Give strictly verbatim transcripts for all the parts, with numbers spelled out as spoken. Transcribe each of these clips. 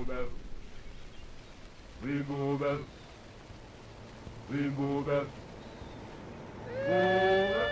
Bell. Rainbow Bell. Rainbow Bell. Rainbow Bell.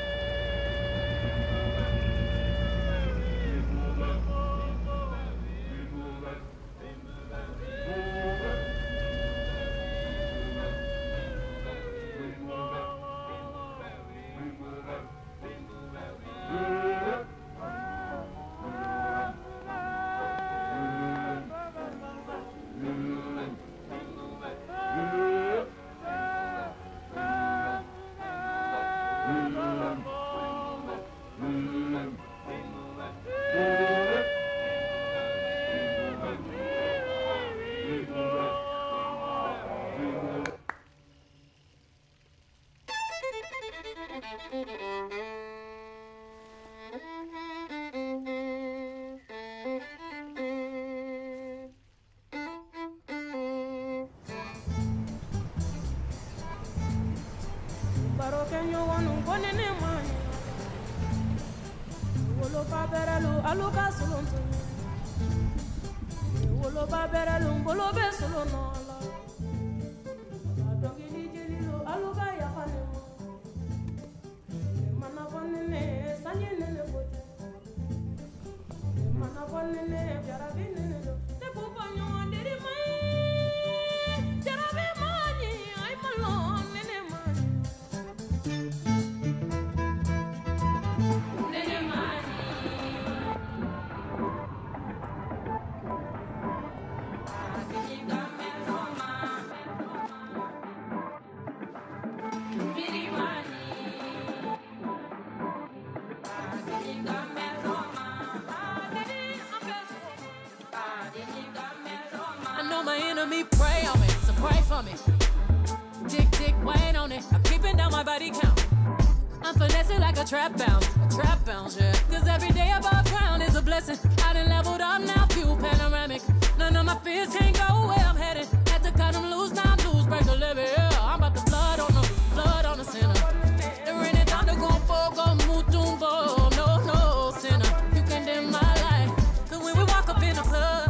Trap bounce, a trap bounce, yeah. Cause every day above ground is a blessing. I done leveled up now, view panoramic. None of my fears can't go where I'm headed. Had to cut them loose, now I'm loose, break the levee, yeah. I'm about to flood on the, flood on the center. The rain and thunder gon' fall, gon' move, doom, fall. No, no, sinner, you can dim my light. Cause when we walk up in the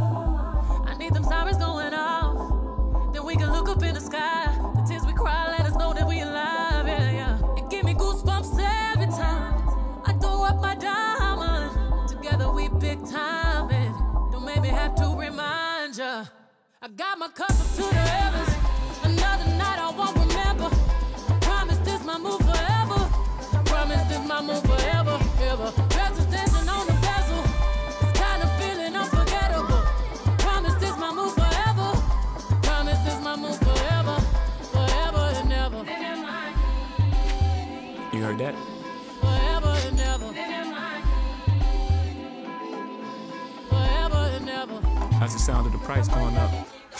club, I need them sirens going off. Then we can look up in the sky. The tears we cry, let us know that we alive, yeah, yeah. It give me goosebumps every time I throw up my diamond. Together we big time, and don't make me have to remind ya. I got my cup up to the heavens. Another night I won't remember. Promise this my move forever. Promise this my move forever, ever. Presence dancing on the bezel. This kind of feeling unforgettable. Promise this my move forever. Promise this my move forever, forever and ever. You heard that? Forever and ever. Forever and ever. That's the sound of the price going up.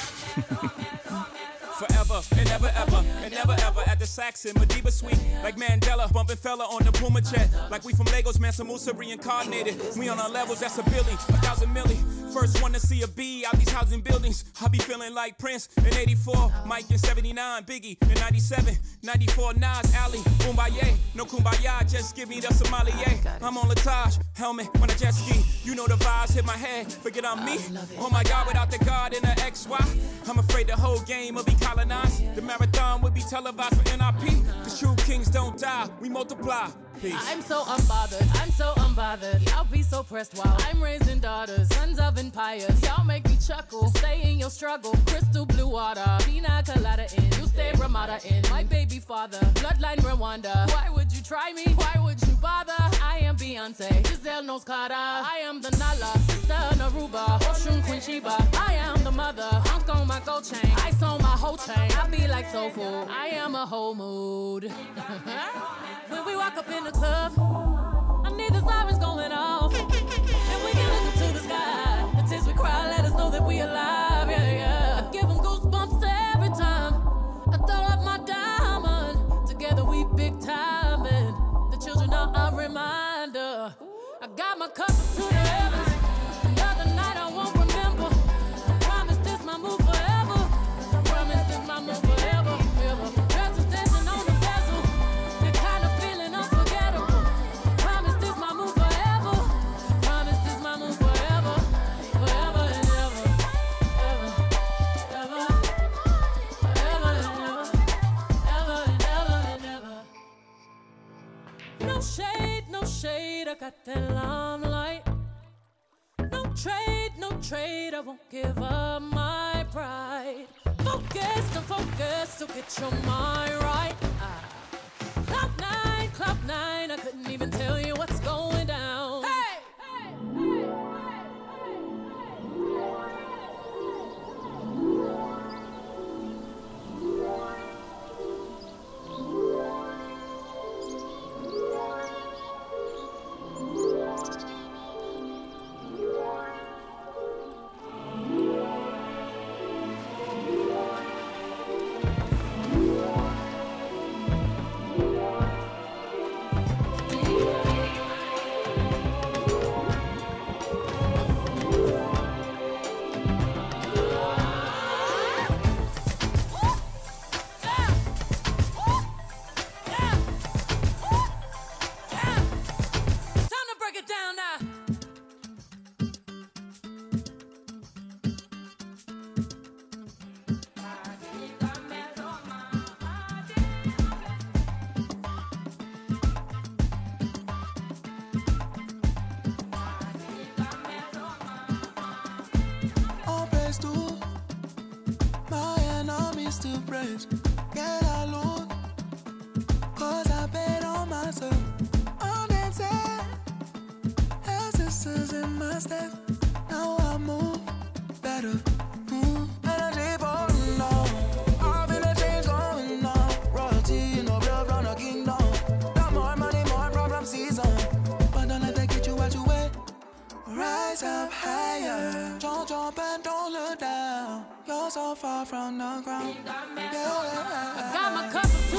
Forever and never ever, and never ever at the Saxon, Madiba Suite, like Mandela, bumping fella on the Puma jet, like we from Lagos, Mansa Musa reincarnated. We on our levels, that's a billy, a thousand milli. First one to see a B out these housing buildings. I be feeling like Prince in eighty-four, Mike in seventy-nine, Biggie in ninety-seven, ninety-four, Nas, Ali, Kumbaya, no Kumbaya, just give me the sommelier. I'm on Latage, helmet when I jet ski. You know the vibes hit my head, forget I'm me. Oh my God, without the God and the X Y, I'm afraid the whole game will be colonized. The marathon would be televised for N I P. Cause true kings don't die, we multiply. Peace. I'm so unbothered, I'm so unbothered. Y'all be so pressed while I'm raising daughters, sons of empires. Y'all make me chuckle, stay in your struggle. Crystal blue water, pina colada in. You stay Ramada in, my baby father. Bloodline Rwanda. Why would you try me? Why would you bother? I am Beyonce, Giselle knows Carter. I am the Nala, sister Naruba, Oshun Queen Sheba. I am the mother, unk on my gold chain. Ice on my whole chain. I be like soul food, I am a whole mood. When we walk up in the club, I need the sirens going off. And we can look up to the sky. The tears we cry let us know that we alive, yeah, yeah. I give them goosebumps every time I throw up my diamond. Together we big time, and the children are a reminder. I got my cup up to the heavens. Another night I won't remember. Promise this my move forever. Promise this my move forever, ever. Presence dancing on the bezel. The kind of feeling unforgettable. Promise this my move forever. Promise this my move forever. Forever and ever. trade, no trade, I won't give up my pride. Focus, don't focus, so get your mind right. Ah. Cloud nine, cloud nine, I couldn't even tell you what's going down. Hey! Hey! Hey! To praise, get alone, cause I bet on myself. On that side, ancestors in my steps. Now I move better. Mm. Energy pouring down. I feel a change going on. Royalty in no blood from the kingdom. Got more money, more problem season. But don't let that get you out your way. Rise up higher. Don't jump and don't look down. You're so far from the ground. Yeah. I got my cup of tea.